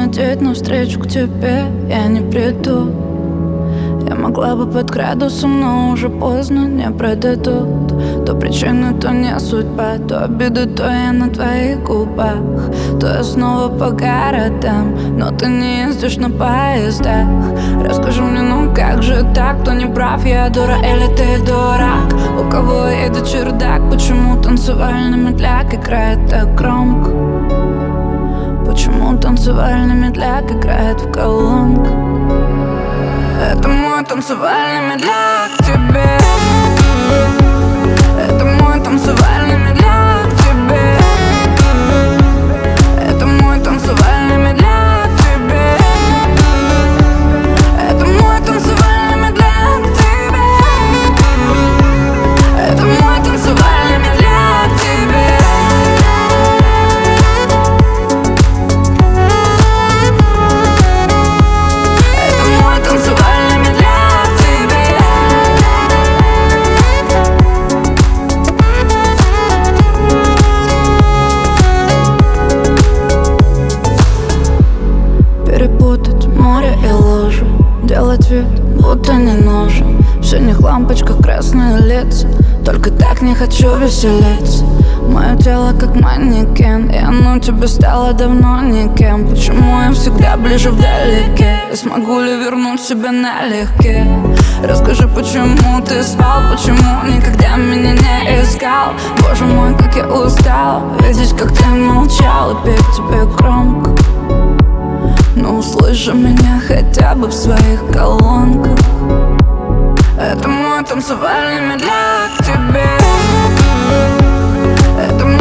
лететь навстречу к тебе, я не приду. Я могла бы под градусом, но уже поздно, не предадут. То причины, то не судьба, то обиды, то я на твоих губах, то я снова по городам, но ты не ездишь на поездах. Расскажи мне, ну как же так, кто не прав, я дура или ты дурак? У кого едет чердак, почему танцевальный медляк играет так громко? Почему танцевальный медляк играет в колонках? Это мой танцевальный медляк тебе. Это мой танцевальный медляк тебе. Это мой танцевальный медляк тебе. Это мой танцевальный медляк тебе. Это мой танцевальный медляк тебе. Это мой танцевальный медляк тебе. Перепутать море и лужи, делать вид, будто не нужен. В синих лампочках красные лица, только так не хочу веселиться. Мое тело как манекен, и оно тебе стало давно никем. Почему я всегда ближе вдалеке? И смогу ли вернуть себя налегке? Расскажи, почему ты спал, почему никогда меня не искал? Боже мой, как я устал видеть, как ты молчал, и петь тебе громко. Но услыши меня хотя бы в своих колонках. Это мой танцевальный медляк тебе. Это